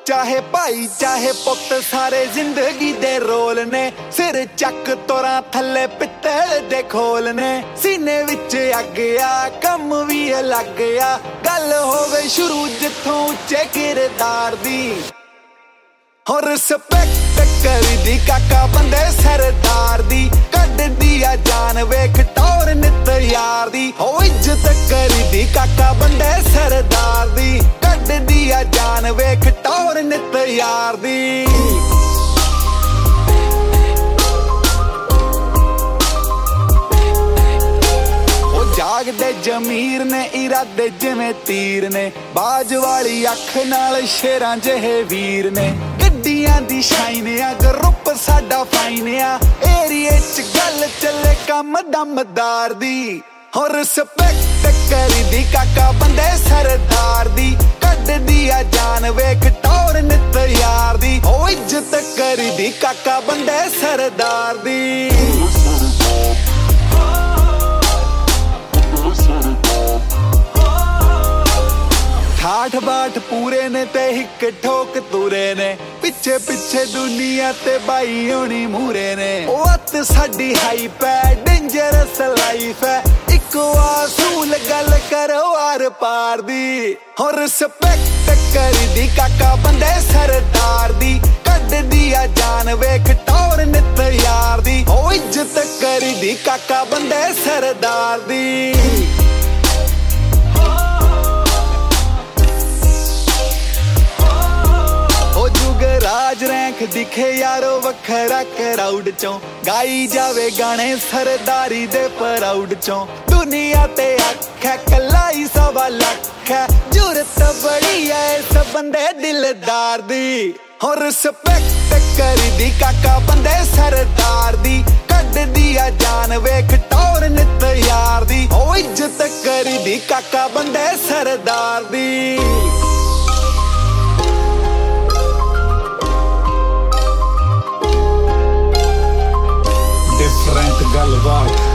ਚਾਹੇ ਭਾਈ ਚਾਹੇ ਪੁੱਤ ਸਾਰੇ ਜ਼ਿੰਦਗੀ ਦੇ ਰੋਲ ਨੇ। ਸਿਰ ਚੱਕ ਤੋਰਾਂ ਥੱਲੇ ਪਿੱਤਲ ਦੇ ਖੋਲ ਨੇ। ਸੀਨੇ ਵਿੱਚ ਅੱਗ ਆ ਕੰਮ ਵੀ ਅਲੱਗ ਆ। ਗੱਲ ਹੋਵੇ ਸ਼ੁਰੂ ਜਿੱਥੋਂ ਉੱਚੇ ਕਿਰਦਾਰ ਦੀ। ਹੋ ਰਿਸਪੈਕਟ ਕਰੀਦੀ ਕਾਕਾ ਬੰਦੇ ਸਰਦਾਰ ਦੀ। ਕੱਢਦੀ ਆ ਜਾਨ ਵੇਖ ਟੌਰ ਨਿੱਤ ਯਾਰ ਦੀ। ਹੋ ਇੱਜ਼ਤ ਕਰੀਦੀ ਕਾਕਾ ਬੰਦੇ ਸਰਦਾਰ ਦੀ। ਕੱਢਦੀ ਆ ਜਾਨ ਵੇਖ ਟੌਰ ਨਿੱਤ ਯਾਰ ਦੀ। ਜਾਗਦੇ ਜ਼ਮੀਰ ਨੇ ਇਰਾਦੇ ਜਿਵੇਂ ਤੀਰ ਨੇ। ਬਾਜ ਵਾਲੀ ਅੱਖ ਨਾਲ ਸ਼ੇਰਾਂ ਜਿਹੇ ਵੀਰ ਨੇ। ਗੱਡੀਆਂ ਦੀ ਸ਼ਾਈਨ ਆ ਗਰੁੱਪ ਸਾਡਾ ਫਾਈਨ ਆ। ਏਰੀਏ ਚ ਗੱਲ ਚੱਲੇ ਕੰਮ ਦਮਦਾਰ ਦੀ। ਹੋ ਰਿਸਪੈਕਟ ਕਰੀਦੀ ਕਾਕਾ ਬੰਦੇ ਸਰਦਾਰ ਦੀ। ਕੱਢਦੀ ਆ ਜਾਨ ਵੇਖ ਟੌਰ ਨਿੱਤ ਯਾਰ ਦੀ। ਹੋ ਇੱਜ਼ਤ ਕਰੀਦੀ ਕਾਕਾ ਬੰਦੇ ਸਰਦਾਰ ਦੀ। ਠਾਠ ਬਾਠ ਪੂਰੇ ਨੇ ਤੇ ਹਿੱਕ ਠੋਕ ਤੁਰੇ ਨੇ। ਪਿੱਛੇ ਪਿੱਛੇ ਦੁਨੀਆ ਤੇ ਬਾਈ ਹੋਣੀ ਮੂਰੇ ਨੇ। ਉਹ ਅੱਤ ਸਾਡੀ ਹਾਈਪ ਹੈ ਡੇਂਜਰਸ ਲਾਈਫ ਹੈ। ਇੱਕੋ ਆਸੂਲ ਗੱਲ ਕਰੋ ਆਰ ਪਾਰ ਦੀ। ਹੋ ਰਿਸਪੈਕਟ ਕਰੀਦੀ ਕਾਕਾ ਬੰਦੇ ਸਰਦਾਰ ਦੀ। ਕੱਢਦੀ ਆ ਜਾਨ ਵੇਖ ਟੌਰ ਨਿੱਤ ਯਾਰ ਦੀ। ਹੋ ਇੱਜ਼ਤ ਕਰੀਦੀ ਕਾਕਾ ਬੰਦੇ ਸਰਦਾਰ ਦੀ। ਰਾਜ ਰੈਂਕ ਦਿਖੇ ਯਾਰੋ ਵੱਖਰਾ ਕਰਾਊਡ ਚੋਂ। ਗਾਈ ਜਾਵੇ ਗਾਣੇ ਸਰਦਾਰੀ ਦੇ ਪ੍ਰਾਊਡ ਚੋਂ। ਦੁਨੀਆ ਤੇ ਅੱਖ ਹੈ ਕਲਾਈ ਸਵਾ ਲੱਖ ਹੈ। ਜੁਰਤ ਬੜੀ ਐ ਇਸ ਬੰਦੇ ਦਿਲਦਾਰ ਦੀ। ਹੋ ਰਿਸਪੈਕਟ ਕਰੀਦੀ ਕਾਕਾ ਬੰਦੇ ਸਰਦਾਰ ਦੀ। ਕੱਢਦੀ ਆ ਜਾਨ ਵੇਖ ਟੌਰ ਨਿੱਤ ਯਾਰ ਦੀ। ਹੋ ਇੱਜ਼ਤ ਕਰੀਦੀ ਕਾਕਾ ਬੰਦੇ ਸਰਦਾਰ ਦੀ। Different ਗੱਲਬਾਤ